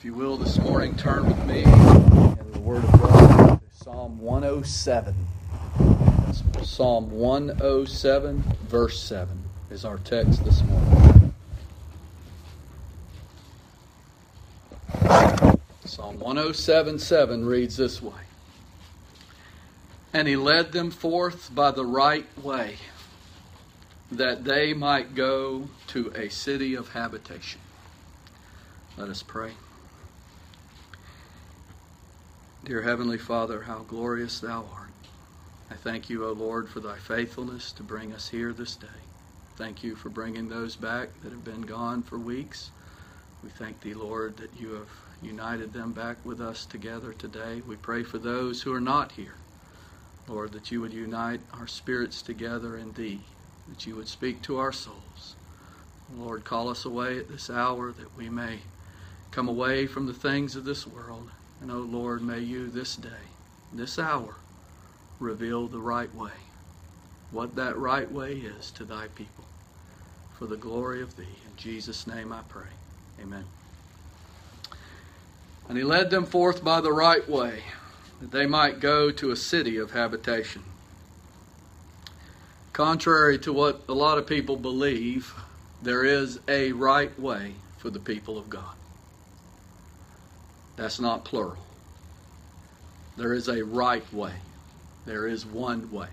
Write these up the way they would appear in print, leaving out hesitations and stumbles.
If you will, this morning, turn with me in the Word of God to Psalm 107. Psalm 107, verse 7 is our text this morning. Psalm 107:7 reads this way. And he led them forth by the right way, that they might go to a city of habitation. Let us pray. Dear Heavenly Father, how glorious Thou art. I thank You, O Lord, for Thy faithfulness to bring us here this day. Thank You for bringing those back that have been gone for weeks. We thank Thee, Lord, that You have united them back with us together today. We pray for those who are not here, Lord, that You would unite our spirits together in Thee, that You would speak to our souls. Lord, call us away at this hour that we may come away from the things of this world. And, O Lord, may You this day, this hour, reveal the right way, what that right way is to Thy people, for the glory of Thee. In Jesus' name I pray. Amen. And he led them forth by the right way, that they might go to a city of habitation. Contrary to what a lot of people believe, there is a right way for the people of God. That's not plural. There is a right way. There is one way.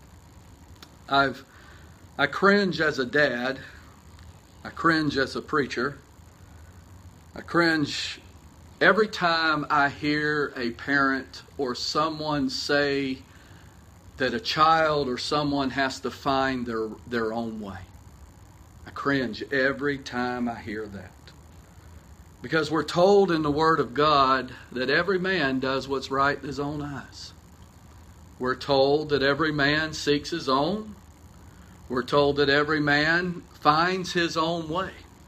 I cringe as a dad. I cringe as a preacher. I cringe every time I hear a parent or someone say that a child or someone has to find their own way. I cringe every time I hear that. Because we're told in the Word of God that every man does what's right in his own eyes. We're told that every man seeks his own. We're told that every man finds his own way.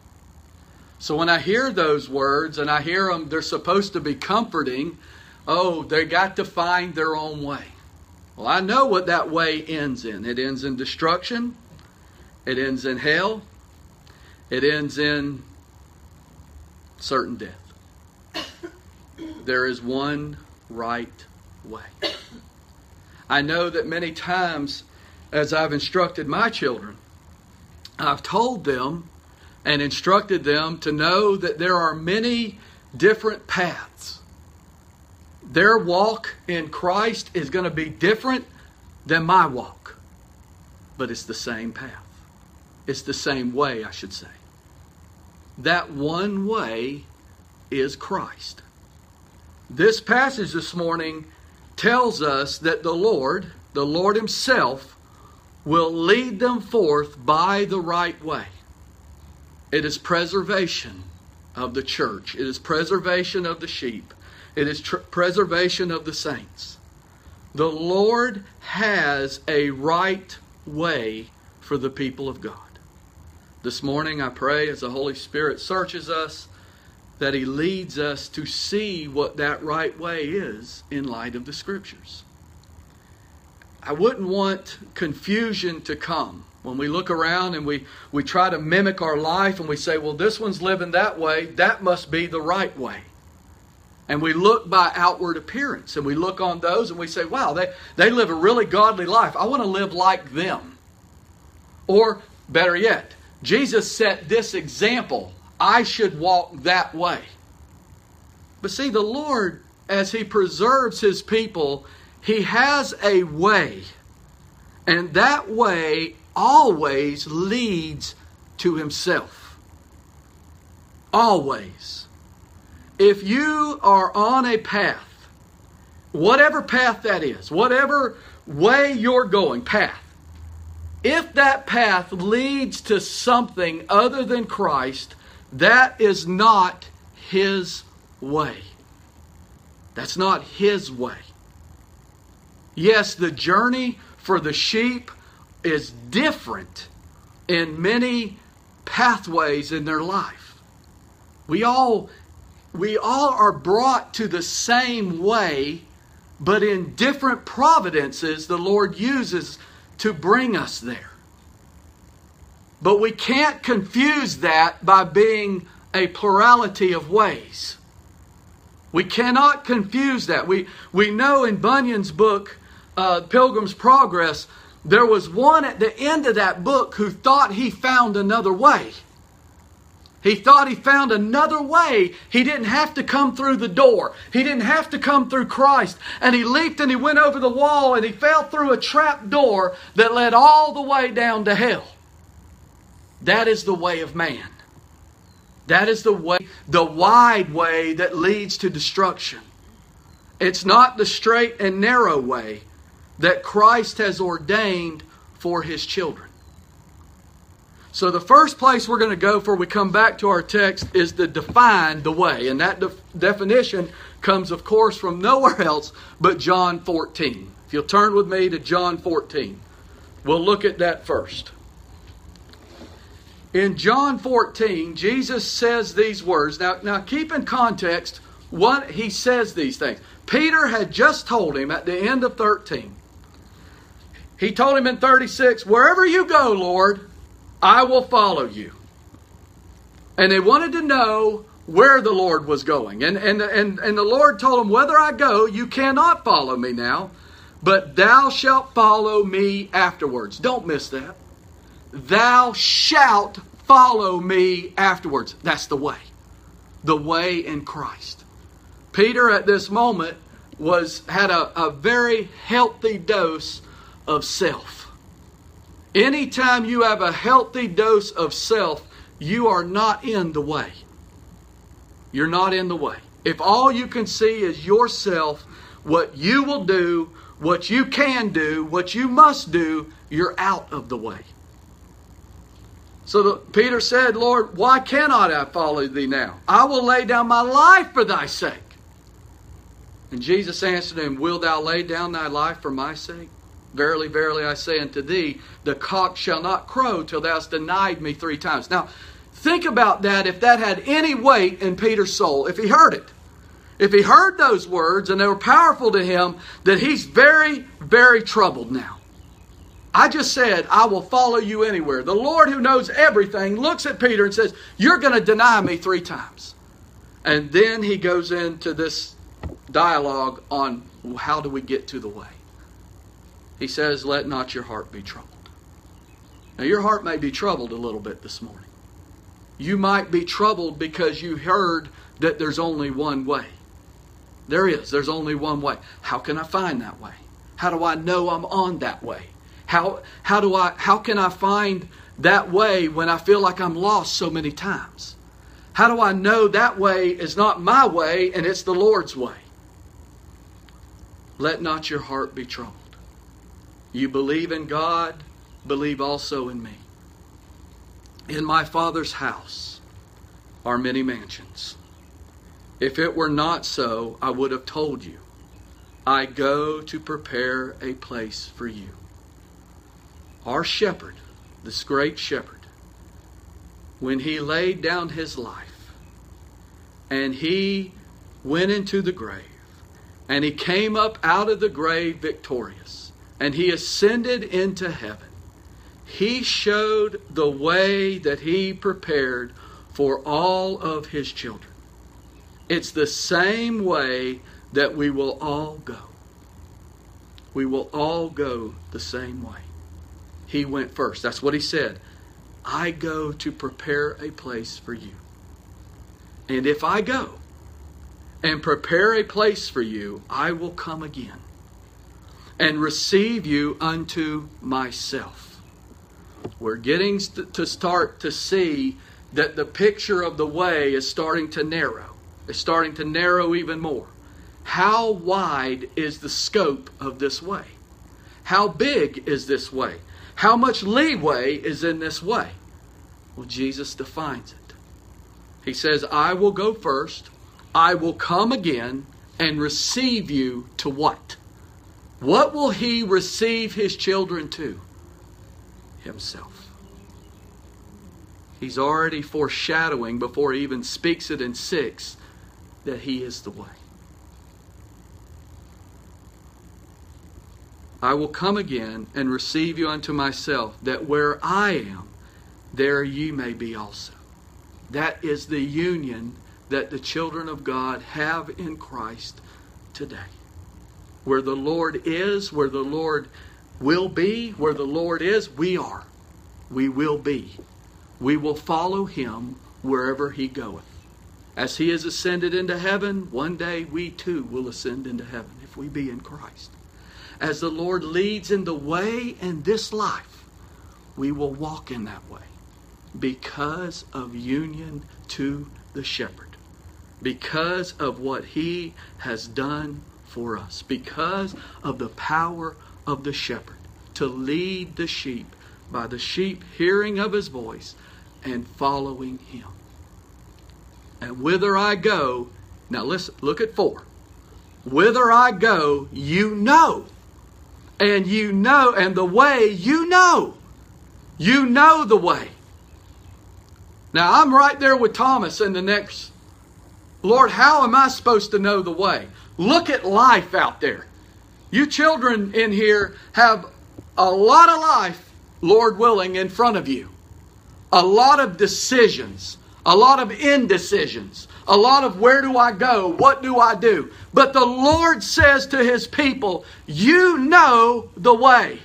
So when I hear those words and I hear them, they're supposed to be comforting. Oh, they got to find their own way. Well, I know what that way ends in. It ends in destruction. It ends in hell. It ends in certain death. There is one right way. I know that many times as I've instructed my children, I've told them and instructed them to know that there are many different paths. Their walk in Christ is going to be different than my walk. But it's the same path. It's the same way, I should say. That one way is Christ. This passage this morning tells us that the Lord Himself, will lead them forth by the right way. It is preservation of the church. It is preservation of the sheep. It is preservation of the saints. The Lord has a right way for the people of God. This morning I pray as the Holy Spirit searches us that He leads us to see what that right way is in light of the Scriptures. I wouldn't want confusion to come when we look around and we try to mimic our life and we say, well, this one's living that way, that must be the right way. And we look by outward appearance and we look on those and we say, wow, they live a really godly life. I want to live like them. Or better yet, Jesus set this example. I should walk that way. But see, the Lord, as He preserves His people, He has a way. And that way always leads to Himself. Always. If you are on a path, whatever path that is, whatever way you're going, path, if that path leads to something other than Christ, that is not His way. That's not His way. Yes, the journey for the sheep is different in many pathways in their life. We all are brought to the same way, but in different providences the Lord uses to bring us there. But we can't confuse that by being a plurality of ways. We cannot confuse that. We know in Bunyan's book, Pilgrim's Progress, there was one at the end of that book who thought he found another way. He thought he found another way. He didn't have to come through the door. He didn't have to come through Christ. And he leaped and he went over the wall and he fell through a trap door that led all the way down to hell. That is the way of man. That is the way, the wide way that leads to destruction. It's not the straight and narrow way that Christ has ordained for His children. So the first place we're going to go before we come back to our text is to define the way. And that definition comes, of course, from nowhere else but John 14. If you'll turn with me to John 14, we'll look at that first. In John 14, Jesus says these words. Now keep in context what He says these things. Peter had just told Him at the end of 13. He told Him in 36, "Wherever you go, Lord, I will follow you." And they wanted to know where the Lord was going. And the Lord told him, "Whether I go, you cannot follow me now, but thou shalt follow me afterwards." Don't miss that. Thou shalt follow me afterwards. That's the way. The way in Christ. Peter at this moment had a very healthy dose of self. Anytime you have a healthy dose of self, you are not in the way. You're not in the way. If all you can see is yourself, what you will do, what you can do, what you must do, you're out of the way. So Peter said, "Lord, why cannot I follow thee now? I will lay down my life for thy sake." And Jesus answered him, "Wilt thou lay down thy life for my sake? Verily, verily, I say unto thee, the cock shall not crow till thou hast denied me 3 times. Now, think about that if that had any weight in Peter's soul. If he heard it. If he heard those words and they were powerful to him, that he's very, very troubled now. I just said, "I will follow you anywhere." The Lord who knows everything looks at Peter and says, "You're going to deny me 3 times. And then he goes into this dialogue on how do we get to the way. He says, "Let not your heart be troubled." Now your heart may be troubled a little bit this morning. You might be troubled because you heard that there's only one way. There's only one way. How can I find that way? How do I know I'm on that way? How can I find that way when I feel like I'm lost so many times? How do I know that way is not my way and it's the Lord's way? Let not your heart be troubled. You believe in God, believe also in me. In my Father's house are many mansions. If it were not so, I would have told you. I go to prepare a place for you. Our shepherd, this great shepherd, when he laid down his life and he went into the grave and he came up out of the grave victorious, and he ascended into heaven, he showed the way that he prepared for all of his children. It's the same way that we will all go. We will all go the same way. He went first. That's what he said. "I go to prepare a place for you. And if I go and prepare a place for you, I will come again and receive you unto myself." We're getting to start to see that the picture of the way is starting to narrow. It's starting to narrow even more. How wide is the scope of this way? How big is this way? How much leeway is in this way? Well, Jesus defines it. He says, "I will go first. I will come again and receive you to what? What will He receive His children to? Himself." He's already foreshadowing before He even speaks it in 6 that He is the way. "I will come again and receive you unto myself, that where I am, there ye may be also." That is the union that the children of God have in Christ today. Where the Lord is, where the Lord will be, where the Lord is, we are. We will be. We will follow Him wherever He goeth. As He has ascended into heaven, one day we too will ascend into heaven if we be in Christ. As the Lord leads in the way in this life, we will walk in that way because of union to the shepherd. Because of what He has done for us. Because of the power of the shepherd to lead the sheep by the sheep hearing of His voice and following Him. And whither I go, now listen, look at 4. Whither I go, you know. And you know, and the way you know. You know the way. Now I'm right there with Thomas in the next, Lord, how am I supposed to know the way? Look at life out there. You children in here have a lot of life, Lord willing, in front of you. A lot of decisions. A lot of indecisions. A lot of where do I go? What do I do? But the Lord says to His people, you know the way.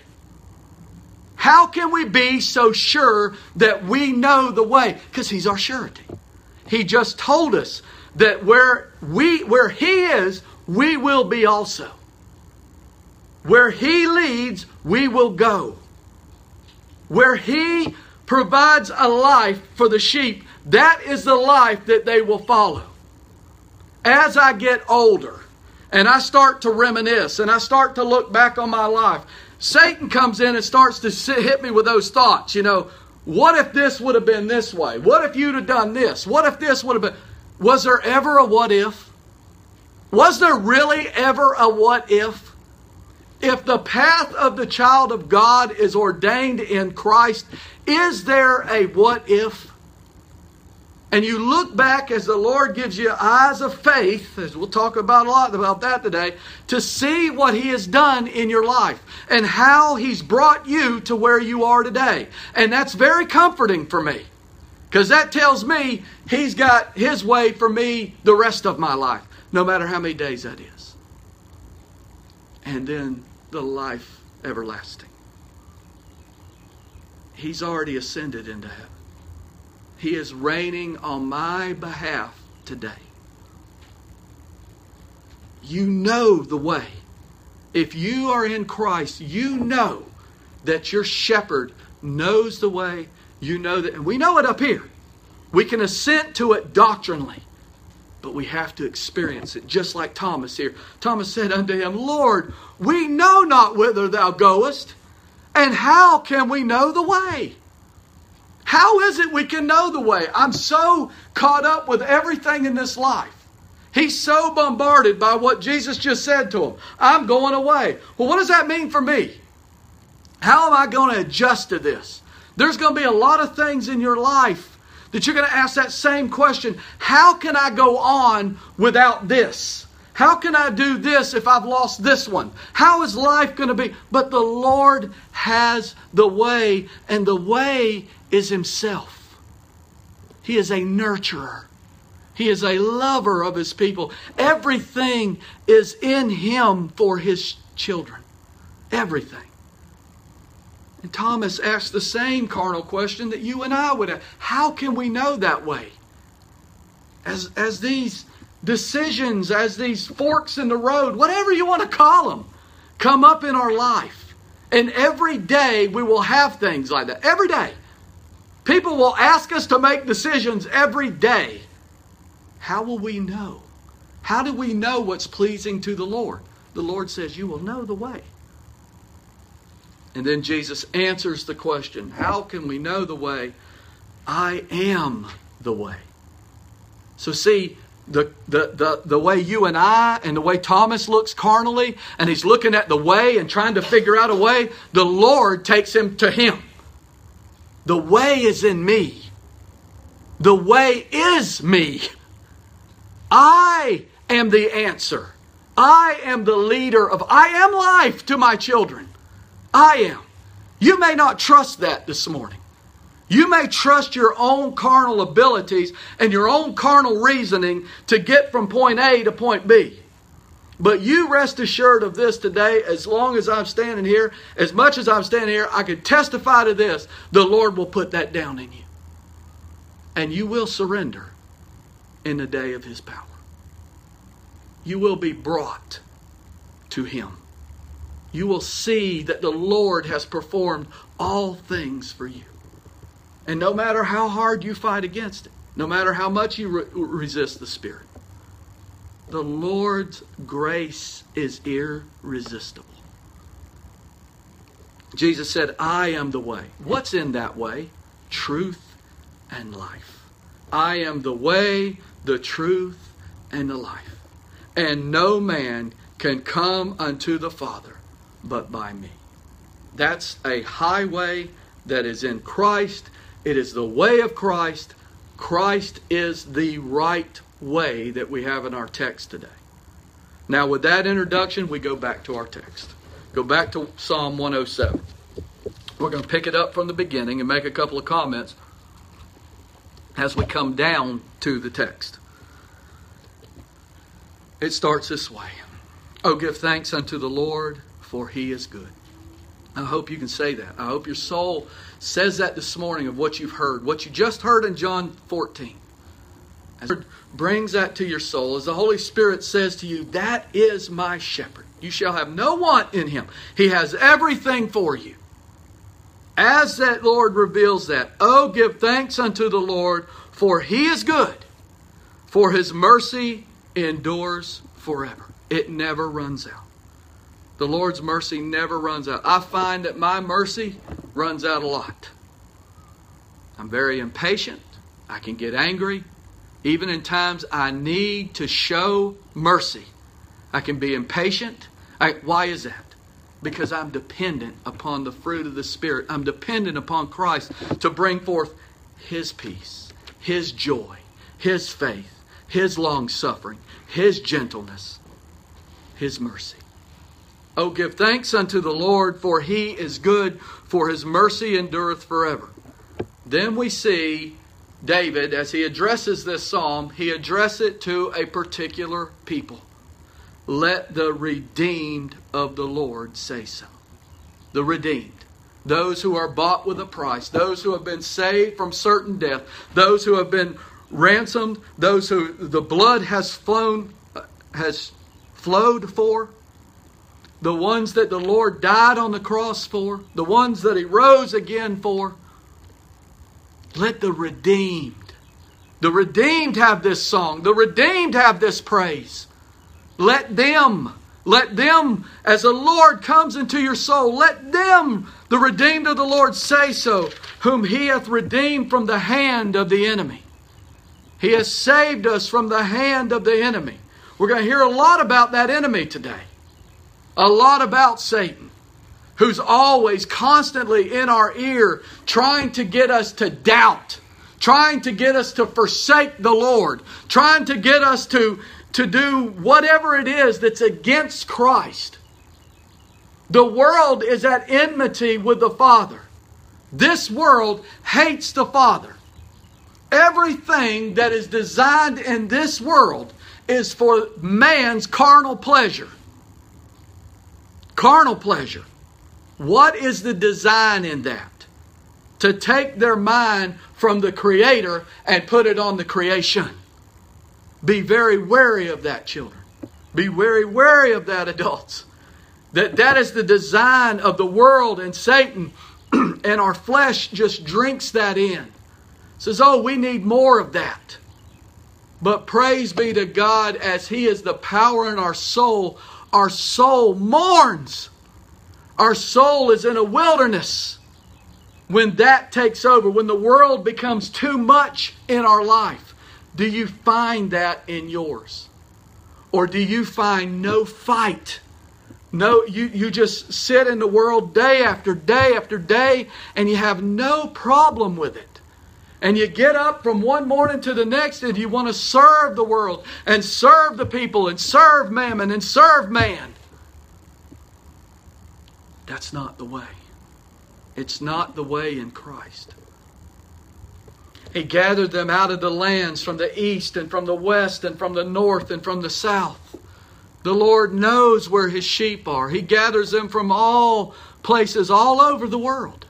How can we be so sure that we know the way? Because He's our surety. He just told us that where He is, we will be also. Where He leads, we will go. Where He provides a life for the sheep, that is the life that they will follow. As I get older and I start to reminisce and I start to look back on my life, Satan comes in and starts to hit me with those thoughts. You know, what if this would have been this way? What if you'd have done this? What if this would have been... Was there ever a what if? Was there really ever a what if? If the path of the child of God is ordained in Christ, is there a what if? And you look back as the Lord gives you eyes of faith, as we'll talk about a lot about that today, to see what He has done in your life and how He's brought you to where you are today. And that's very comforting for me, because that tells me He's got His way for me the rest of my life, no matter how many days that is. And then the life everlasting. He's already ascended into heaven. He is reigning on my behalf today. You know the way. If you are in Christ, you know that your shepherd knows the way. You know that, and we know it up here. We can assent to it doctrinally, but we have to experience it, just like Thomas here. Thomas said unto Him, Lord, we know not whither Thou goest, and how can we know the way? How is it we can know the way? I'm so caught up with everything in this life. He's so bombarded by what Jesus just said to him. I'm going away. Well, what does that mean for me? How am I going to adjust to this? There's going to be a lot of things in your life that you're going to ask that same question. How can I go on without this? How can I do this if I've lost this one? How is life going to be? But the Lord has the way, and the way is Himself. He is a nurturer. He is a lover of His people. Everything is in Him for His children. Everything. And Thomas asked the same carnal question that you and I would ask. How can we know that way? As these decisions, as these forks in the road, whatever you want to call them, come up in our life. And every day we will have things like that. Every day. People will ask us to make decisions every day. How will we know? How do we know what's pleasing to the Lord? The Lord says, you will know the way. And then Jesus answers the question, how can we know the way? I am the way. So see, the way you and I, and the way Thomas looks carnally, and he's looking at the way and trying to figure out a way, the Lord takes him to Him. The way is in me. The way is me. I am the answer. I am the leader of, I am life to my children. I am. You may not trust that this morning. You may trust your own carnal abilities and your own carnal reasoning to get from point A to point B. But you rest assured of this today, as long as I'm standing here, as much as I'm standing here, I can testify to this. The Lord will put that down in you. And you will surrender in the day of His power. You will be brought to Him. You will see that the Lord has performed all things for you. And no matter how hard you fight against it, no matter how much you resist the Spirit, the Lord's grace is irresistible. Jesus said, I am the way. What's in that way? Truth and life. I am the way, the truth, and the life. And no man can come unto the Father but by me. That's a highway that is in Christ. It is the way of Christ. Christ is the right way that we have in our text today. Now, with that introduction, we go back to our text. Go back to Psalm 107. We're going to pick it up from the beginning and make a couple of comments as we come down to the text. It starts this way. Oh, give thanks unto the Lord, for He is good. I hope you can say that. I hope your soul says that this morning of what you've heard. What you just heard in John 14. As the Lord brings that to your soul, as the Holy Spirit says to you, that is my shepherd. You shall have no want in Him. He has everything for you. As that Lord reveals that, oh, give thanks unto the Lord, for He is good. For His mercy endures forever. It never runs out. The Lord's mercy never runs out. I find that my mercy runs out a lot. I'm very impatient. I can get angry. Even in times I need to show mercy, I can be impatient. Why is that? Because I'm dependent upon the fruit of the Spirit. I'm dependent upon Christ to bring forth His peace, His joy, His faith, His long-suffering, His gentleness, His mercy. Oh, give thanks unto the Lord, for He is good, for His mercy endureth forever. Then we see David, as he addresses this psalm, he addresses it to a particular people. Let the redeemed of the Lord say so. The redeemed. Those who are bought with a price. Those who have been saved from certain death. Those who have been ransomed. Those who the blood has flowed for. The ones that the Lord died on the cross for. The ones that He rose again for. Let the redeemed have this song. The redeemed have this praise. Let them, as the Lord comes into your soul, let them, the redeemed of the Lord, say so, whom He hath redeemed from the hand of the enemy. He has saved us from the hand of the enemy. We're going to hear a lot about that enemy today. A lot about Satan, who's always constantly in our ear trying to get us to doubt, trying to get us to forsake the Lord, trying to get us to do whatever it is that's against Christ. The world is at enmity with the Father. This world hates the Father. Everything that is designed in this world is for man's carnal pleasure. Carnal pleasure. What is the design in that? To take their mind from the Creator and put it on the creation. Be very wary of that, children. Be very wary of that, adults. That is the design of the world and Satan. And our flesh just drinks that in. Says, oh, we need more of that. But praise be to God, as He is the power in our soul mourns. Our soul is in a wilderness when that takes over, when the world becomes too much in our life. Do you find that in yours? Or do you find no fight? No, you just sit in the world day after day after day and you have no problem with it. And you get up from one morning to the next and you want to serve the world and serve the people and serve mammon and serve man. That's not the way. It's not the way in Christ. He gathered them out of the lands from the east and from the west and from the north and from the south. The Lord knows where His sheep are. He gathers them from all places all over the world.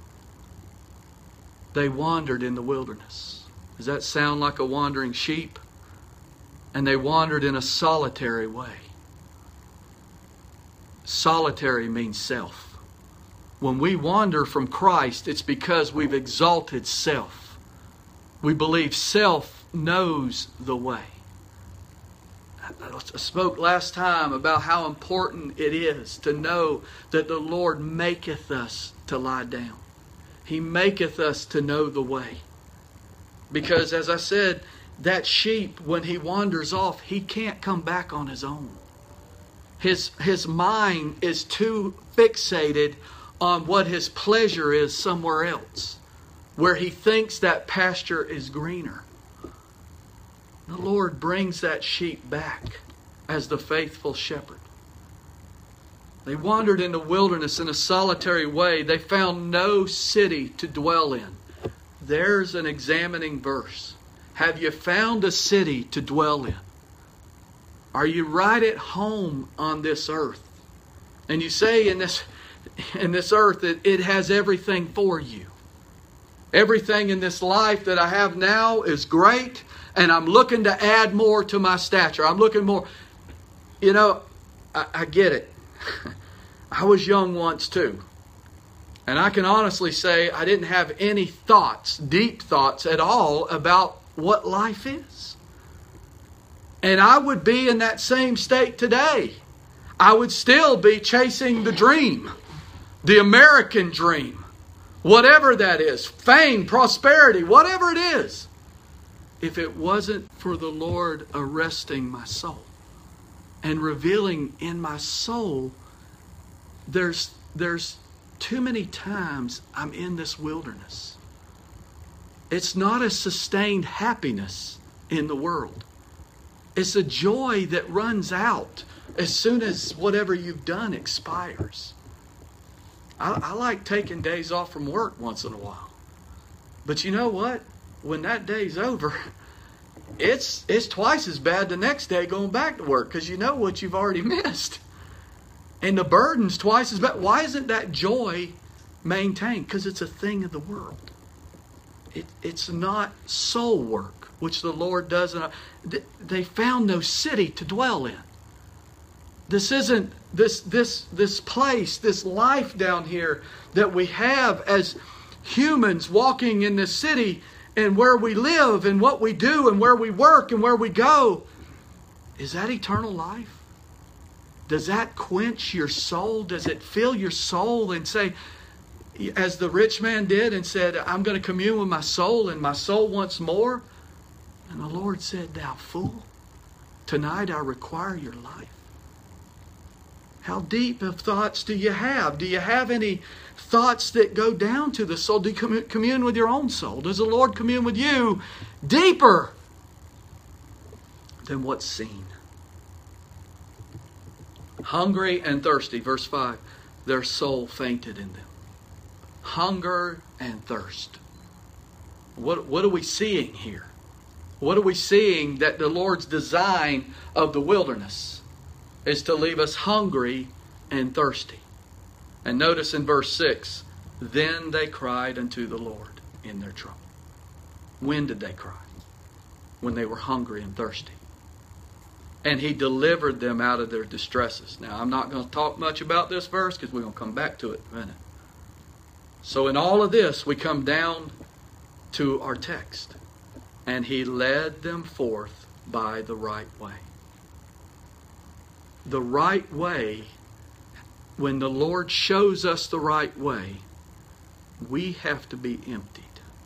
They wandered in the wilderness. Does that sound like a wandering sheep? And they wandered in a solitary way. Solitary means self. When we wander from Christ, it's because we've exalted self. We believe self knows the way. I spoke last time about how important it is to know that the Lord maketh us to lie down. He maketh us to know the way. Because as I said, that sheep, when he wanders off, he can't come back on his own. His mind is too fixated on what his pleasure is somewhere else, where he thinks that pasture is greener. The Lord brings that sheep back as the faithful shepherd. They wandered in the wilderness in a solitary way. They found no city to dwell in. There's an examining verse. Have you found a city to dwell in? Are you right at home on this earth? And you say in this earth that it has everything for you. Everything in this life that I have now is great, and I'm looking to add more to my stature. I'm looking more. You know, I get it. I was young once too. And I can honestly say I didn't have any thoughts, deep thoughts at all about what life is. And I would be in that same state today. I would still be chasing the dream, the American dream, whatever that is, fame, prosperity, whatever it is, if it wasn't for the Lord arresting my soul and revealing in my soul, there's too many times I'm in this wilderness. It's not a sustained happiness in the world. It's a joy that runs out as soon as whatever you've done expires. I like taking days off from work once in a while. But you know what? When that day's over, it's twice as bad the next day going back to work because you know what you've already missed. And the burden's twice as bad. Why isn't that joy maintained? Because it's a thing of the world. It's not soul work, which the Lord does. They found no city to dwell in. This isn't this place, this life down here that we have as humans walking in this city and where we live and what we do and where we work and where we go. Is that eternal life? Does that quench your soul? Does it fill your soul and say, as the rich man did and said, I'm going to commune with my soul and my soul wants more? And the Lord said, thou fool, tonight I require your life. How deep of thoughts do you have? Do you have any thoughts that go down to the soul? Do you commune with your own soul? Does the Lord commune with you deeper than what's seen? Hungry and thirsty, verse 5, their soul fainted in them. Hunger and thirst. What are we seeing here? What are we seeing that the Lord's design of the wilderness is to leave us hungry and thirsty? And notice in verse 6, then they cried unto the Lord in their trouble. When did they cry? When they were hungry and thirsty. And He delivered them out of their distresses. Now, I'm not going to talk much about this verse because we're going to come back to it in a minute. So in all of this, we come down to our text. And He led them forth by the right way. The right way, when the Lord shows us the right way, we have to be emptied.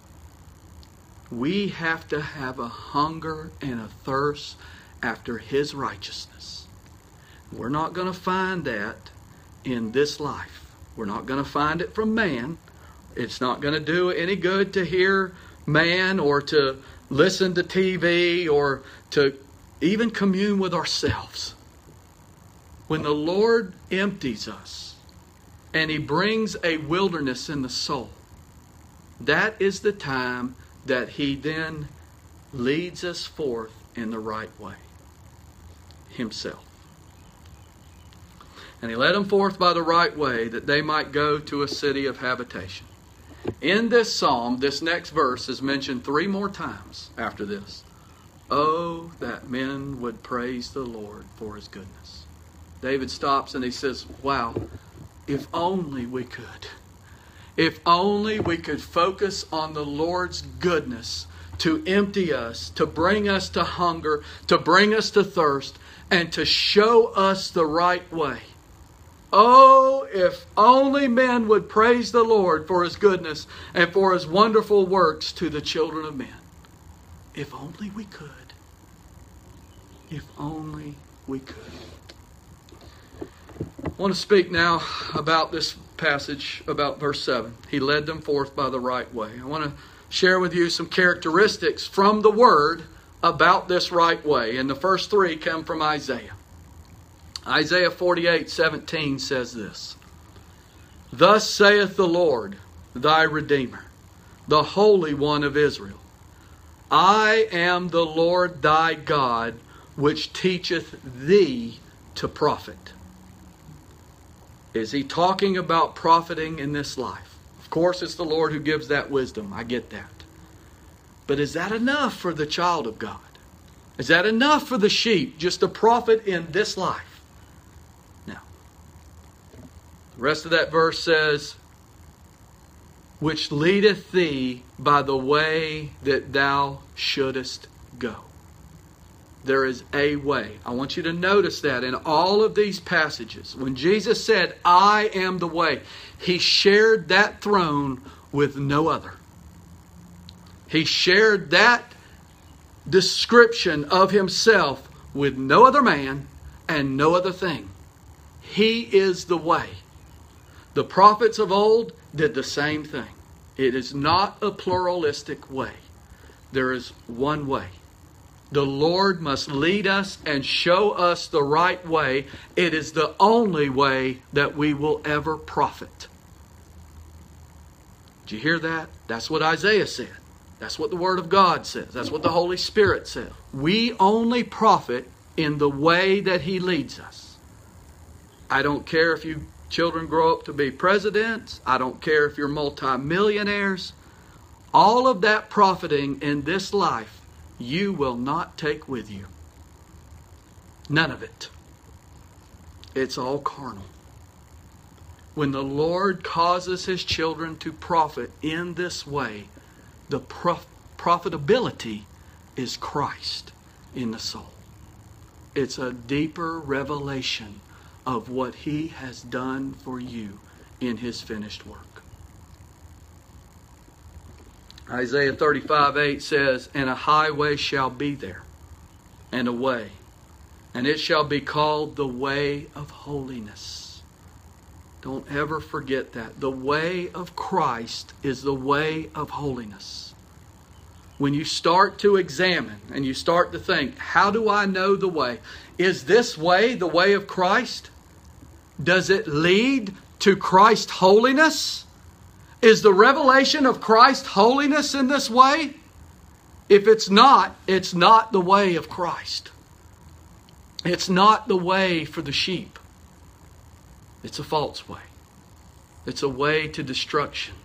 We have to have a hunger and a thirst after His righteousness. We're not going to find that in this life. We're not going to find it from man. It's not going to do any good to hear man or to listen to TV or to even commune with ourselves. When the Lord empties us and He brings a wilderness in the soul, that is the time that He then leads us forth in the right way. Himself. And He led them forth by the right way, that they might go to a city of habitation. In this psalm, this next verse is mentioned 3 more times after this. Oh, that men would praise the Lord for His goodness. David stops and he says, wow, if only we could. If only we could focus on the Lord's goodness to empty us, to bring us to hunger, to bring us to thirst, and to show us the right way. Oh, if only men would praise the Lord for His goodness and for His wonderful works to the children of men. If only we could. If only we could. I want to speak now about this passage, about verse 7. He led them forth by the right way. I want to share with you some characteristics from the Word about this right way. And the first 3 come from Isaiah. Isaiah 48:17 says this. Thus saith the Lord, thy Redeemer, the Holy One of Israel. I am the Lord thy God, which teacheth thee to profit. Is He talking about profiting in this life? Of course, it's the Lord who gives that wisdom. I get that. But is that enough for the child of God? Is that enough for the sheep just to profit in this life? No. The rest of that verse says, which leadeth thee by the way that thou shouldest go. There is a way. I want you to notice that in all of these passages, when Jesus said, I am the way, He shared that throne with no other. He shared that description of Himself with no other man and no other thing. He is the way. The prophets of old did the same thing. It is not a pluralistic way. There is one way. The Lord must lead us and show us the right way. It is the only way that we will ever profit. Did you hear that? That's what Isaiah said. That's what the Word of God says. That's what the Holy Spirit says. We only profit in the way that He leads us. I don't care if you children grow up to be presidents. I don't care if you're multimillionaires. All of that profiting in this life, you will not take with you. None of it. It's all carnal. When the Lord causes His children to profit in this way, the profitability is Christ in the soul. It's a deeper revelation of what He has done for you in His finished work. Isaiah 35:8 says, and a highway shall be there, and a way, and it shall be called the way of holiness. Don't ever forget that. The way of Christ is the way of holiness. When you start to examine and you start to think, how do I know the way? Is this way the way of Christ? Does it lead to Christ's holiness? Is the revelation of Christ's holiness in this way? If it's not the way of Christ. It's not the way for the sheep. It's a false way. It's a way to destruction.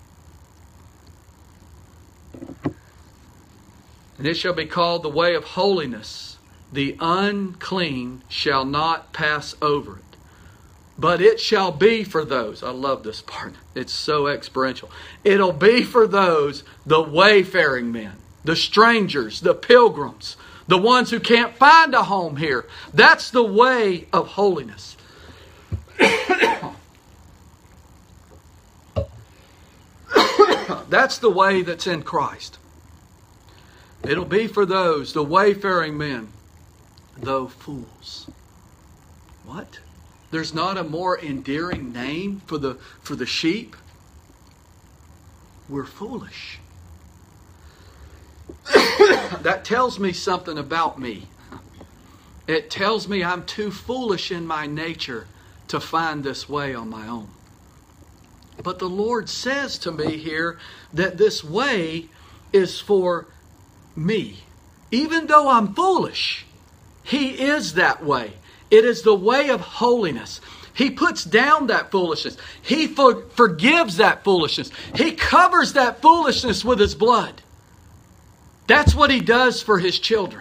And it shall be called the way of holiness. The unclean shall not pass over it. But it shall be for those. I love this part. It's so experiential. It'll be for those, the wayfaring men, the strangers, the pilgrims, the ones who can't find a home here. That's the way of holiness. That's the way that's in Christ. It'll be for those, the wayfaring men, though fools. What? There's not a more endearing name for the sheep? We're foolish. That tells me something about me. It tells me I'm too foolish in my nature to find this way on my own. But the Lord says to me here that this way is for me. Even though I'm foolish, He is that way. It is the way of holiness. He puts down that foolishness. He forgives that foolishness. He covers that foolishness with His blood. That's what He does for His children.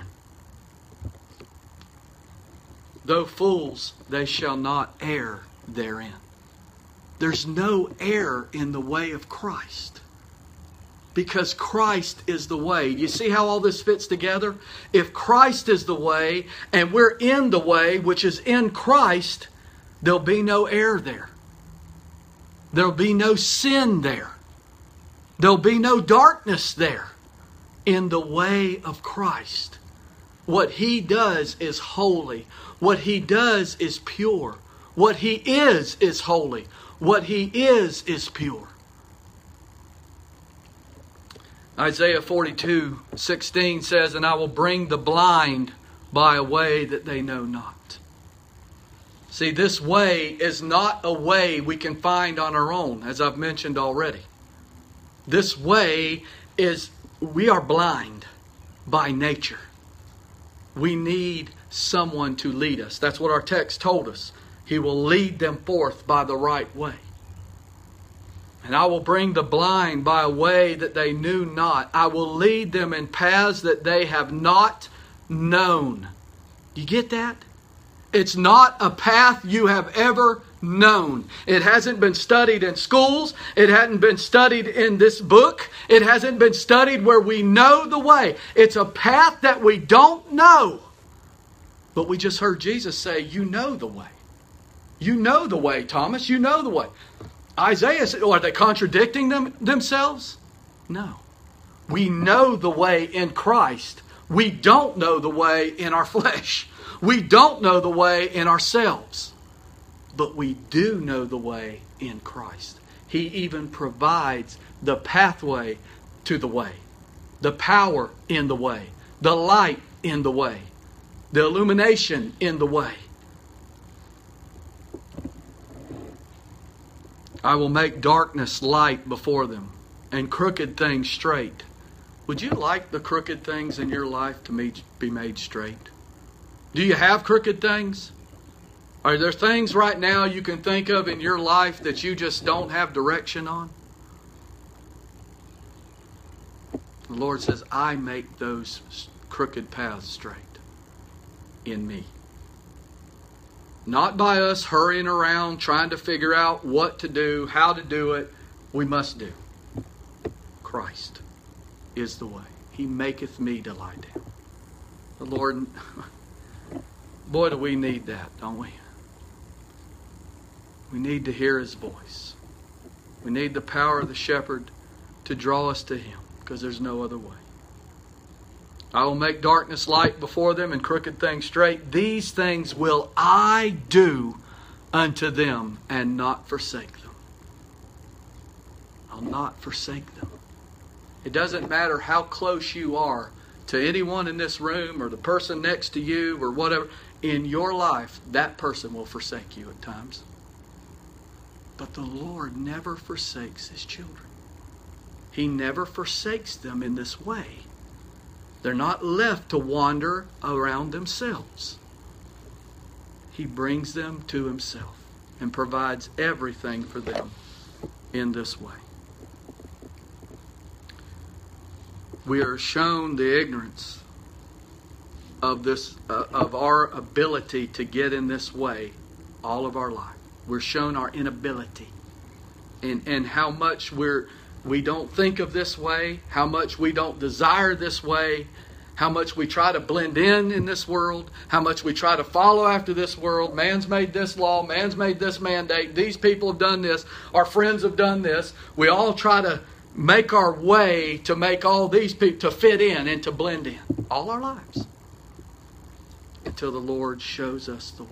Though fools, they shall not err therein. There's no error in the way of Christ. Because Christ is the way. You see how all this fits together? If Christ is the way, and we're in the way, which is in Christ, there'll be no error there. There'll be no sin there. There'll be no darkness there. In the way of Christ. What He does is holy. What He does is pure. What He is holy. What He is pure. Isaiah 42:16 says, "And I will bring the blind by a way that they know not." See, this way is not a way we can find on our own, as I've mentioned already. This way is, we are blind by nature. We need someone to lead us. That's what our text told us. He will lead them forth by the right way. And I will bring the blind by a way that they knew not. I will lead them in paths that they have not known. You get that? It's not a path you have ever known. It hasn't been studied in schools. It hadn't been studied in this book. It hasn't been studied where we know the way. It's a path that we don't know. But we just heard Jesus say, you know the way. You know the way, Thomas. You know the way. Isaiah said, are they contradicting themselves? No. We know the way in Christ. We don't know the way in our flesh. We don't know the way in ourselves. But we do know the way in Christ. He even provides the pathway to the way. The power in the way. The light in the way. The illumination in the way. I will make darkness light before them and crooked things straight. Would you like the crooked things in your life to be made straight? Do you have crooked things? Are there things right now you can think of in your life that you just don't have direction on? The Lord says, I make those crooked paths straight in me. Not by us hurrying around trying to figure out what to do, how to do it. We must do. Christ is the way. He maketh me to lie down. The Lord, boy, do we need that, don't we? We need to hear His voice. We need the power of the shepherd to draw us to Him, because there's no other way. I will make darkness light before them and crooked things straight. These things will I do unto them and not forsake them. I'll not forsake them. It doesn't matter how close you are to anyone in this room or the person next to you or whatever. In your life, that person will forsake you at times. But the Lord never forsakes His children. He never forsakes them in this way. They're not left to wander around themselves. He brings them to Himself and provides everything for them in this way. We are shown the ignorance of this, of our ability to get in this way all of our life. We're shown our inability and how much we don't think of this way, how much we don't desire this way, how much we try to blend in this world, how much we try to follow after this world. Man's made this law, man's made this mandate, these people have done this, our friends have done this. We all try to make our way to make all these people to fit in and to blend in all our lives until the Lord shows us the way.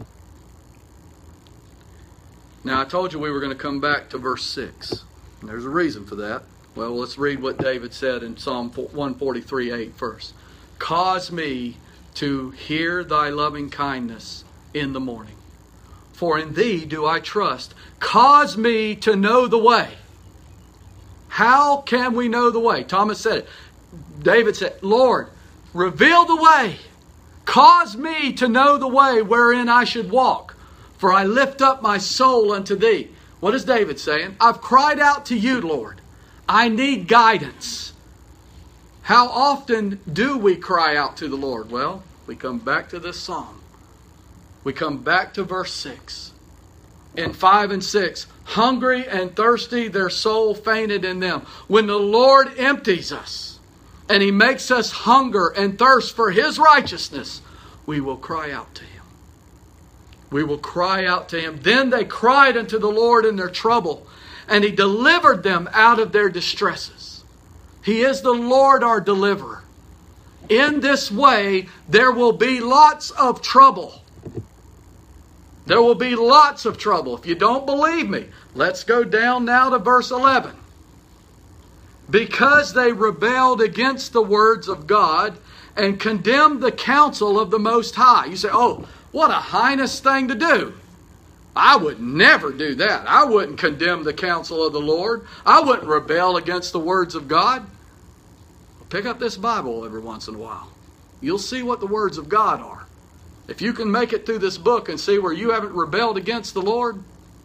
Now, I told you we were going to come back to verse 6. And there's a reason for that. Well, let's read what David said in Psalm 143:8 first. Cause me to hear thy loving kindness in the morning, for in thee do I trust. Cause me to know the way. How can we know the way? Thomas said it. David said, Lord, reveal the way. Cause me to know the way wherein I should walk. For I lift up my soul unto thee. What is David saying? I've cried out to you, Lord. I need guidance. How often do we cry out to the Lord? Well, we come back to this psalm. We come back to verse 6. In 5 and 6, hungry and thirsty, their soul fainted in them. When the Lord empties us and He makes us hunger and thirst for His righteousness, we will cry out to Him. We will cry out to Him. Then they cried unto the Lord in their trouble, and He delivered them out of their distresses. He is the Lord our deliverer. In this way, there will be lots of trouble. There will be lots of trouble. If you don't believe me, let's go down now to verse 11. Because they rebelled against the words of God and condemned the counsel of the Most High. You say, oh, what a heinous thing to do. I would never do that. I wouldn't condemn the counsel of the Lord. I wouldn't rebel against the words of God. Pick up this Bible every once in a while. You'll see what the words of God are. If you can make it through this book and see where you haven't rebelled against the Lord,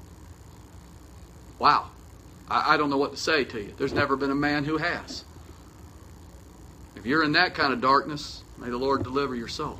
wow. I don't know what to say to you. There's never been a man who has. If you're in that kind of darkness, may the Lord deliver your soul.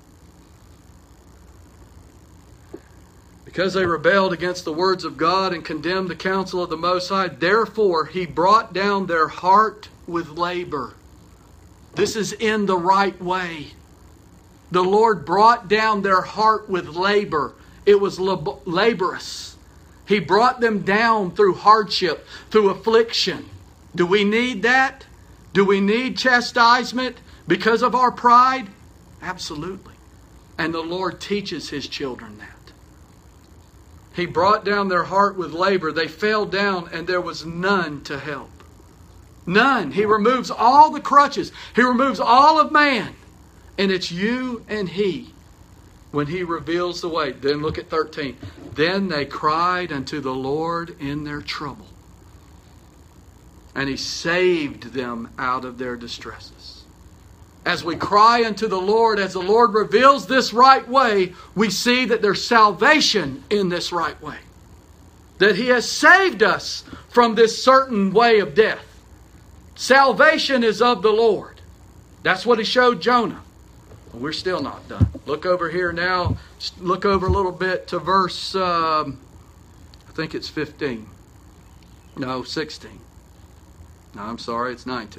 Because they rebelled against the words of God and condemned the counsel of the Most High, therefore He brought down their heart with labor. This is in the right way. The Lord brought down their heart with labor. It was laborious. He brought them down through hardship, through affliction. Do we need that? Do we need chastisement because of our pride? Absolutely. And the Lord teaches His children that. He brought down their heart with labor. They fell down and there was none to help. None. He removes all the crutches. He removes all of man. And it's you and He when He reveals the way. Then look at 13. Then they cried unto the Lord in their trouble, and He saved them out of their distresses. As we cry unto the Lord, as the Lord reveals this right way, we see that there's salvation in this right way. That He has saved us from this certain way of death. Salvation is of the Lord. That's what He showed Jonah. But we're still not done. Look over here now. Look over a little bit to verse, I think it's 15. No, 16. No, I'm sorry, it's 19.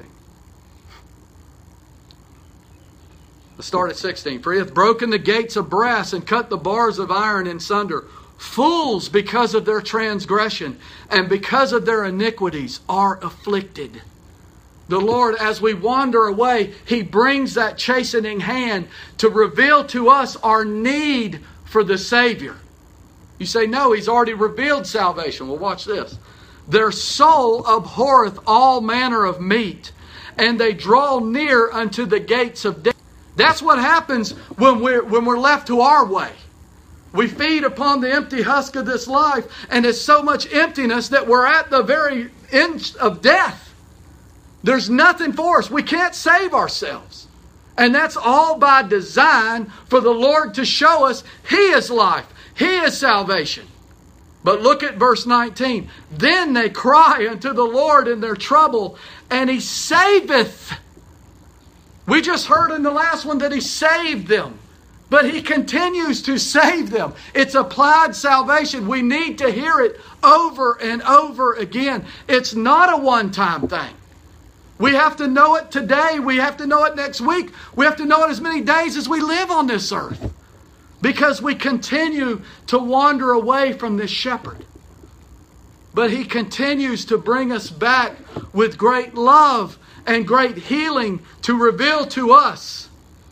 Let's start at 16. For He hath broken the gates of brass and cut the bars of iron in sunder. Fools, because of their transgression and because of their iniquities, are afflicted. The Lord, as we wander away, He brings that chastening hand to reveal to us our need for the Savior. You say, no, He's already revealed salvation. Well, watch this. Their soul abhorreth all manner of meat, and they draw near unto the gates of death. That's what happens when we're left to our way. We feed upon the empty husk of this life, and it's so much emptiness that we're at the very end of death. There's nothing for us. We can't save ourselves. And that's all by design for the Lord to show us He is life. He is salvation. But look at verse 19. Then they cry unto the Lord in their trouble, and He saveth. We just heard in the last one that He saved them. But He continues to save them. It's applied salvation. We need to hear it over and over again. It's not a one-time thing. We have to know it today. We have to know it next week. We have to know it as many days as we live on this earth. Because we continue to wander away from this shepherd. But He continues to bring us back with great love and great healing to reveal to us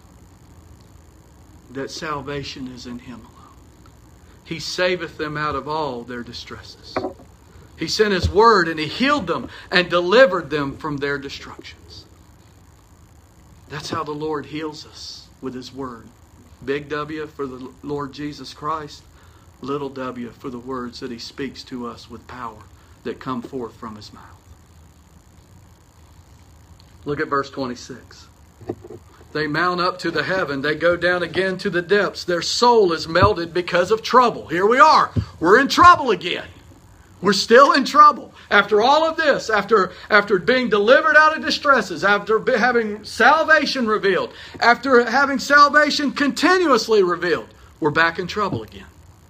that salvation is in Him alone. He saveth them out of all their distresses. He sent His word and He healed them and delivered them from their destructions. That's how the Lord heals us, with His word. Big W for the Lord Jesus Christ. Little w for the words that He speaks to us with power that come forth from His mouth. Look at verse 26. They mount up to the heaven. They go down again to the depths. Their soul is melted because of trouble. Here we are. We're in trouble again. We're still in trouble. After all of this, after being delivered out of distresses, after having salvation revealed, after having salvation continuously revealed, we're back in trouble again.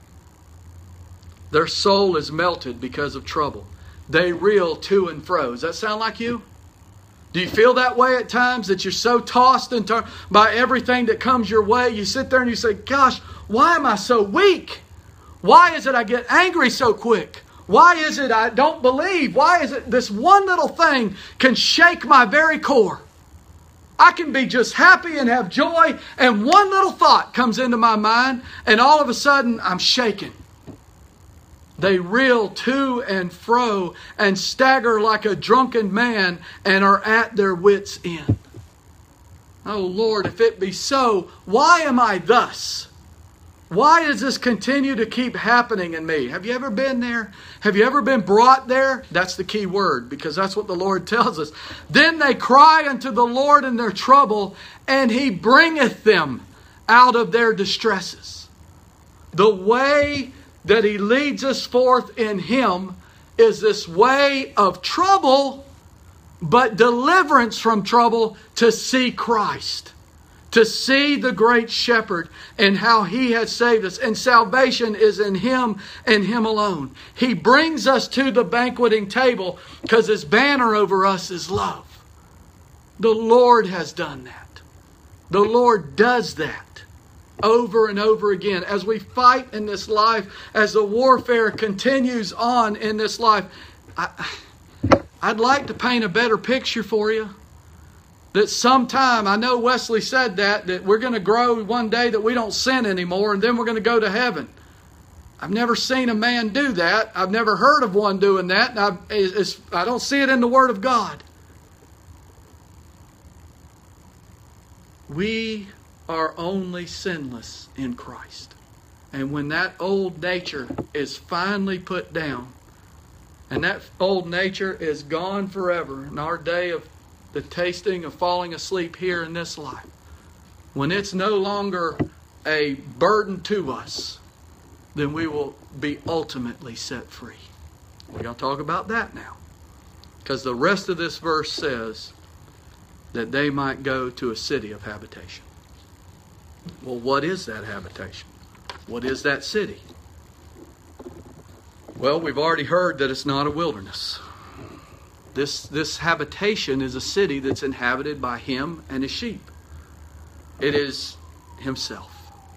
Their soul is melted because of trouble. They reel to and fro. Does that sound like you? Do you feel that way at times, that you're so tossed and turned by everything that comes your way? You sit there and you say, gosh, why am I so weak? Why is it I get angry so quick? Why is it I don't believe? Why is it this one little thing can shake my very core? I can be just happy and have joy, and one little thought comes into my mind, and all of a sudden I'm shaken. They reel to and fro and stagger like a drunken man and are at their wits' end. Oh Lord, if it be so, why am I thus? Why does this continue to keep happening in me? Have you ever been there? Have you ever been brought there? That's the key word, because that's what the Lord tells us. Then they cry unto the Lord in their trouble, and He bringeth them out of their distresses. The way that He leads us forth in Him is this way of trouble, but deliverance from trouble, to see Christ, to see the great shepherd and how He has saved us. And salvation is in Him and Him alone. He brings us to the banqueting table because His banner over us is love. The Lord has done that. The Lord does that over and over again. As we fight in this life, as the warfare continues on in this life, I'd like to paint a better picture for you. That sometime, I know Wesley said that we're going to grow one day that we don't sin anymore, and then we're going to go to heaven. I've never seen a man do that. I've never heard of one doing that. I don't see it in the Word of God. We are only sinless in Christ. And when that old nature is finally put down, and that old nature is gone forever in our day of the tasting of falling asleep here in this life, when it's no longer a burden to us, then we will be ultimately set free. We're going to talk about that now. Because the rest of this verse says that they might go to a city of habitation. Well, what is that habitation? What is that city? Well, we've already heard that it's not a wilderness. This habitation is a city that's inhabited by Him and His sheep. It is Himself.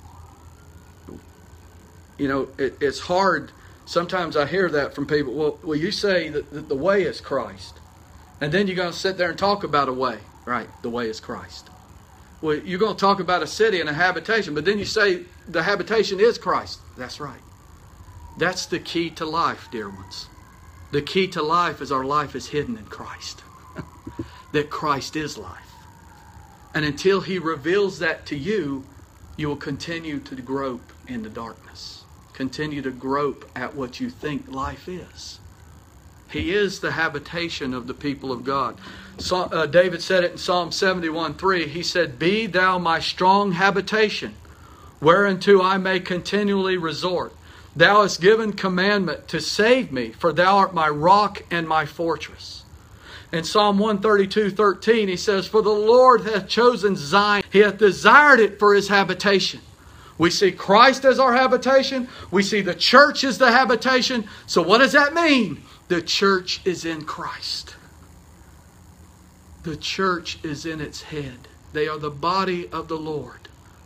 You know, it's hard. Sometimes I hear that from people. Well, you say that the way is Christ. And then you're going to sit there and talk about a way. Right, the way is Christ. Well, you're going to talk about a city and a habitation, but then you say the habitation is Christ. That's right. That's the key to life, dear ones. The key to life is our life is hidden in Christ. That Christ is life. And until He reveals that to you, you will continue to grope in the darkness. Continue to grope at what you think life is. He is the habitation of the people of God. David said it in Psalm 71:3. He said, "Be thou my strong habitation, whereunto I may continually resort. Thou hast given commandment to save me, for thou art my rock and my fortress." In Psalm 132:13, he says, "For the Lord hath chosen Zion. He hath desired it for His habitation." We see Christ as our habitation. We see the church as the habitation. So what does that mean? The church is in Christ. The church is in its head. They are the body of the Lord.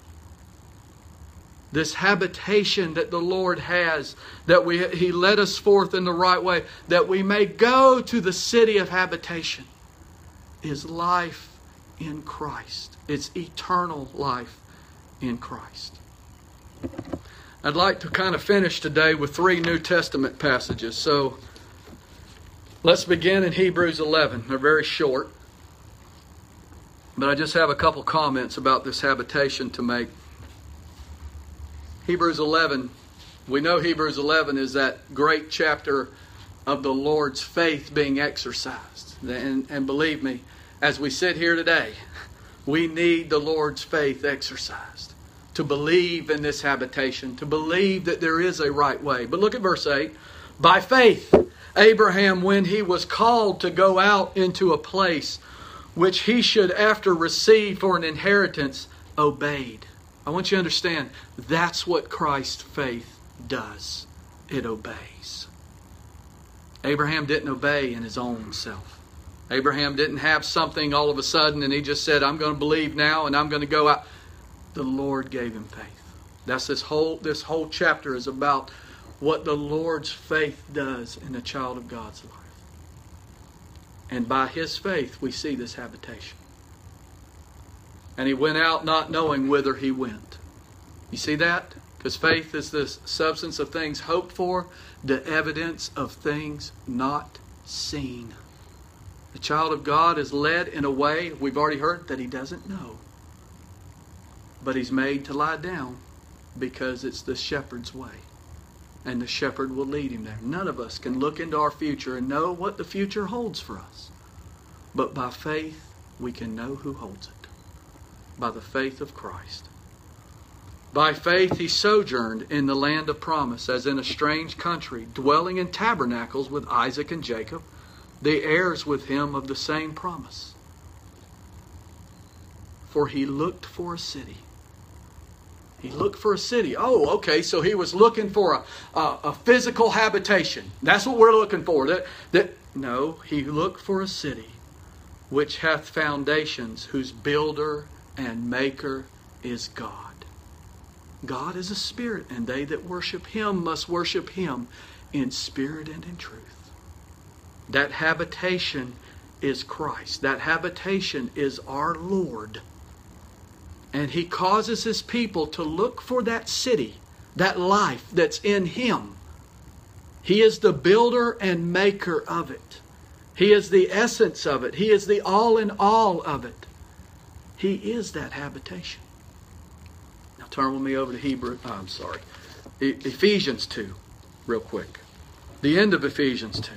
This habitation that the Lord has, that He led us forth in the right way, that we may go to the city of habitation, is life in Christ. It's eternal life in Christ. I'd like to kind of finish today with 3 New Testament passages. So let's begin in Hebrews 11. They're very short, but I just have a couple comments about this habitation to make. Hebrews 11, we know Hebrews 11 is that great chapter of the Lord's faith being exercised. And believe me, as we sit here today, we need the Lord's faith exercised to believe in this habitation, to believe that there is a right way. But look at verse 8. By faith, Abraham, when he was called to go out into a place which he should after receive for an inheritance, obeyed. I want you to understand, that's what Christ's faith does. It obeys. Abraham didn't obey in his own self. Abraham didn't have something all of a sudden and he just said, I'm going to believe now and I'm going to go out. The Lord gave him faith. That's this whole chapter is about what the Lord's faith does in a child of God's life. And by his faith we see this habitation. And he went out not knowing whither he went. You see that? Because faith is the substance of things hoped for, the evidence of things not seen. The child of God is led in a way, we've already heard, that he doesn't know. But he's made to lie down because it's the shepherd's way. And the shepherd will lead him there. None of us can look into our future and know what the future holds for us. But by faith, we can know who holds it. By the faith of Christ. By faith he sojourned in the land of promise, as in a strange country, dwelling in tabernacles with Isaac and Jacob, the heirs with him of the same promise. For he looked for a city. He looked for a city. Oh, okay, so he was looking for a physical habitation. That's what we're looking for. No, he looked for a city which hath foundations, whose builder and maker is God. God is a spirit, and they that worship him must worship him in spirit and in truth. That habitation is Christ. That habitation is our Lord. And he causes his people to look for that city, that life that's in him. He is the builder and maker of it. He is the essence of it. He is the all in all of it. He is that habitation. Now turn with me over to Ephesians 2, real quick. The end of Ephesians 2.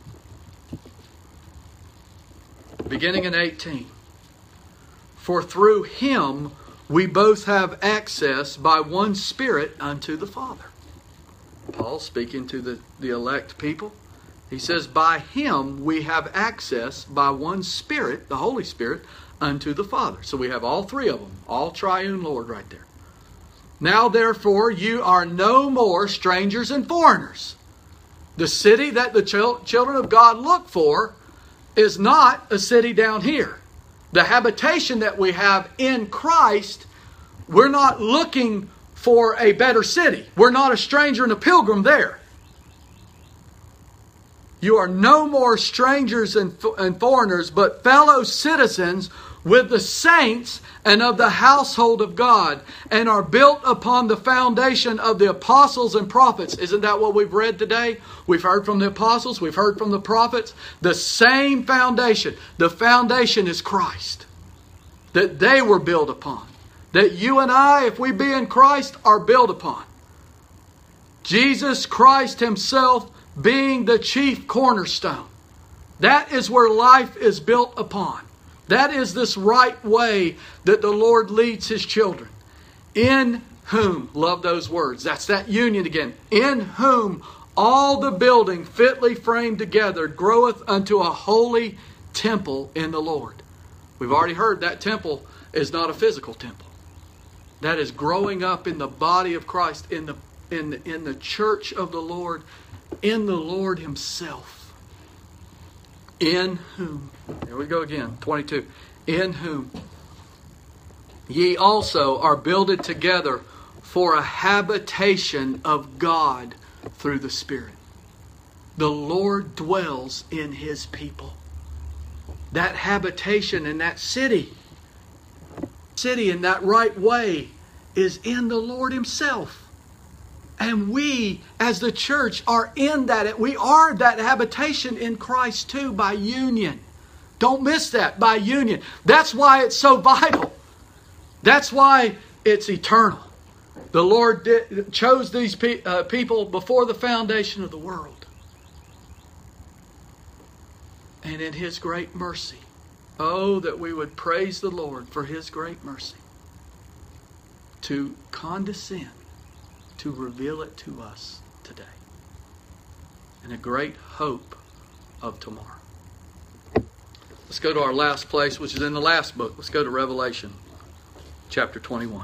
Beginning in 18. For through him we both have access by one Spirit unto the Father. Paul speaking to the elect people. He says, by him we have access by one Spirit, the Holy Spirit, unto the Father. So we have all three of them. All triune Lord right there. Now therefore you are no more strangers and foreigners. The city that the children of God look for is not a city down here. The habitation that we have in Christ, we're not looking for a better city. We're not a stranger and a pilgrim there. You are no more strangers and foreigners, but fellow citizens with the saints and of the household of God, and are built upon the foundation of the apostles and prophets. Isn't that what we've read today? We've heard from the apostles, we've heard from the prophets. The same foundation. The foundation is Christ. That they were built upon. That you and I, if we be in Christ, are built upon. Jesus Christ himself being the chief cornerstone. That is where life is built upon. That is this right way that the Lord leads his children. In whom, love those words, that's that union again. In whom all the building fitly framed together groweth unto a holy temple in the Lord. We've already heard that temple is not a physical temple. That is growing up in the body of Christ, in the church of the Lord, in the Lord himself. In whom, here we go again, 22. In whom ye also are builded together for a habitation of God through the Spirit. The Lord dwells in his people. That habitation in that city in that right way is in the Lord himself. And we, as the church, are in that. We are that habitation in Christ too, by union. Don't miss that, by union. That's why it's so vital. That's why it's eternal. The Lord chose these people before the foundation of the world. And in his great mercy, Oh, that we would praise the Lord for His great mercy to condescend to reveal it to us today, and a great hope of tomorrow. Let's go to our last place, which is in the last book. Let's go to Revelation chapter 21.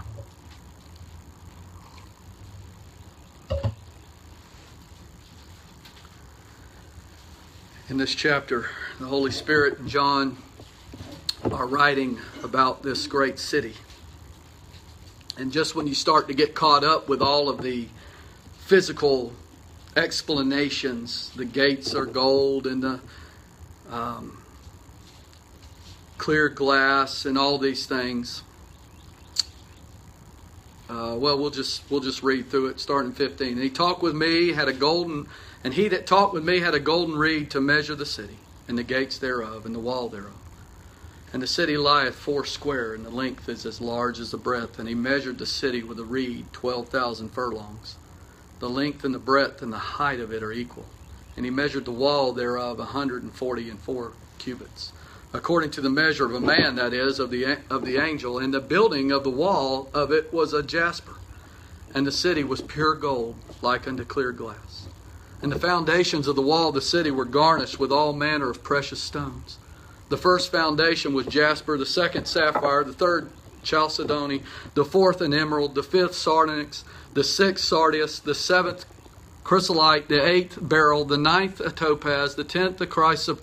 In this chapter, the Holy Spirit and John are writing about this great city. And just when you start to get caught up with all of the physical explanations, the gates are gold and the clear glass and all these things. We'll just read through it, starting 15. And he talked with me, and he that talked with me had a golden reed to measure the city, and the gates thereof, and the wall thereof. And the city lieth foursquare, and the length is as large as the breadth. And he measured the city with a reed, 12,000 furlongs. The length and the breadth and the height of it are equal. And he measured the wall thereof 144 cubits, according to the measure of a man, that is, of the angel. And the building of the wall of it was a jasper. And the city was pure gold, like unto clear glass. And the foundations of the wall of the city were garnished with all manner of precious stones. The first foundation was jasper, the second sapphire, the third chalcedony, the fourth an emerald, the fifth sardonyx, the sixth sardius, the seventh chrysolite, the eighth beryl, the ninth a topaz, the 10th a chrysoprasus,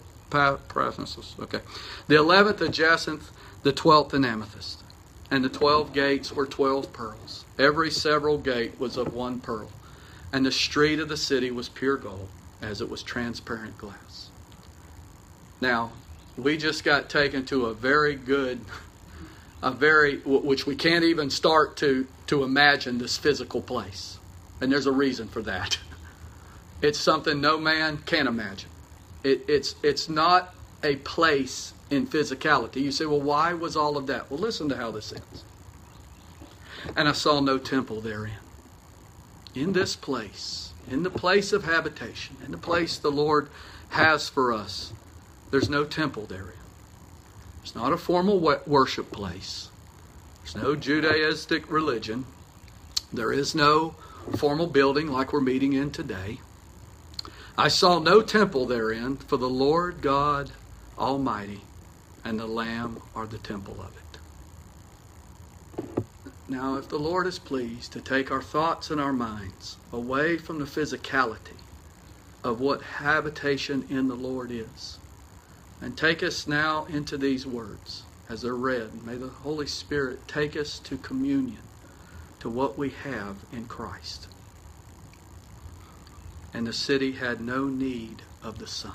the 11th a jacinth, the 12th an amethyst. And the 12 gates were 12 pearls. Every several gate was of one pearl. And the street of the city was pure gold, as it was transparent glass. Now, we just got taken to which we can't even start to imagine this physical place. And there's a reason for that. It's something no man can imagine. It's not a place in physicality. You say, well, why was all of that? Well, listen to how this ends. And I saw no temple therein. In this place, in the place of habitation, in the place the Lord has for us, there's no temple therein. It's not a formal worship place. There's no Judaistic religion. There is no formal building like we're meeting in today. I saw no temple therein, for the Lord God Almighty and the Lamb are the temple of it. Now, if the Lord is pleased to take our thoughts and our minds away from the physicality of what habitation in the Lord is, and take us now into these words as they're read. May the Holy Spirit take us to communion, to what we have in Christ. And the city had no need of the sun,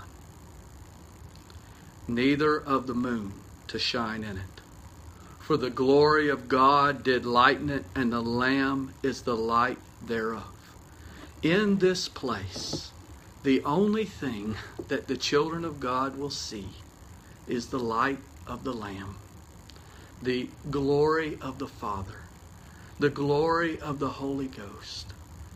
neither of the moon to shine in it. For the glory of God did lighten it, and the Lamb is the light thereof. In this place, the only thing that the children of God will see is the light of the Lamb, the glory of the Father, the glory of the Holy Ghost.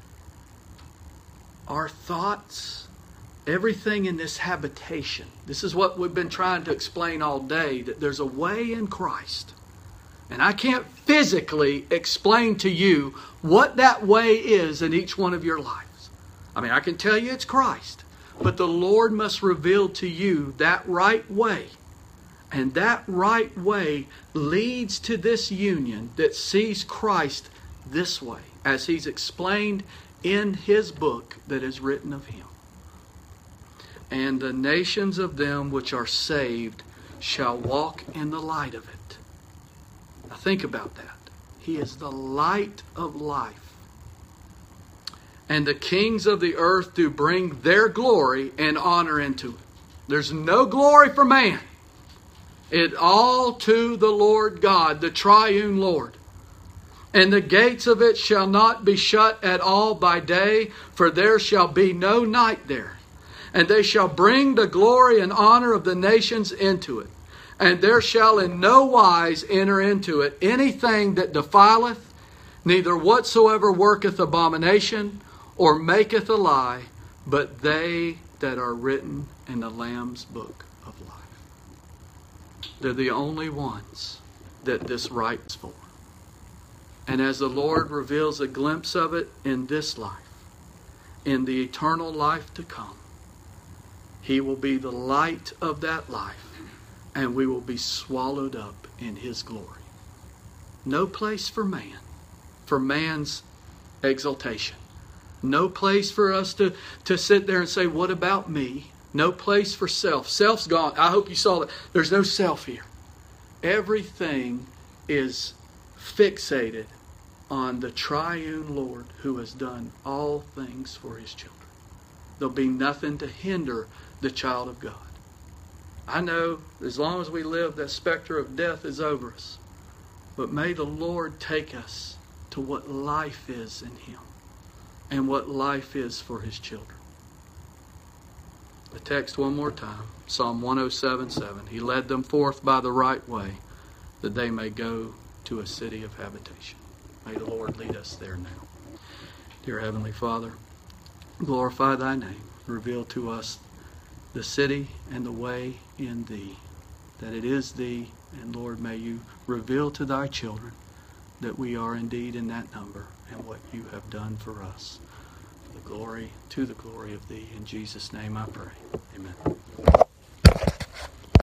Our thoughts, everything in this habitation, this is what we've been trying to explain all day, that there's a way in Christ. And I can't physically explain to you what that way is in each one of your lives. I mean, I can tell you it's Christ. But the Lord must reveal to you that right way. And that right way leads to this union that sees Christ this way, as He's explained in His book that is written of Him. And the nations of them which are saved shall walk in the light of it. Now think about that. He is the light of life. And the kings of the earth do bring their glory and honor into it. There's no glory for man. It all to the Lord God, the triune Lord. And the gates of it shall not be shut at all by day, for there shall be no night there. And they shall bring the glory and honor of the nations into it. And there shall in no wise enter into it anything that defileth, neither whatsoever worketh abomination, or maketh a lie, but they that are written in the Lamb's book of life. They're the only ones that this writes for. And as the Lord reveals a glimpse of it in this life, in the eternal life to come, He will be the light of that life, and we will be swallowed up in His glory. No place for man, for man's exaltation. No place for us to sit there and say, what about me? No place for self. Self's gone. I hope you saw that. There's no self here. Everything is fixated on the triune Lord who has done all things for His children. There'll be nothing to hinder the child of God. I know as long as we live, that specter of death is over us. But may the Lord take us to what life is in Him and what life is for His children. The text one more time. Psalm 107:7. He led them forth by the right way, that they may go to a city of habitation. May the Lord lead us there now. Dear Heavenly Father, glorify Thy name. Reveal to us the city and the way in Thee, that it is Thee. And Lord, may You reveal to Thy children that we are indeed in that number and what You have done for us. To the glory of Thee. In Jesus' name I pray. Amen.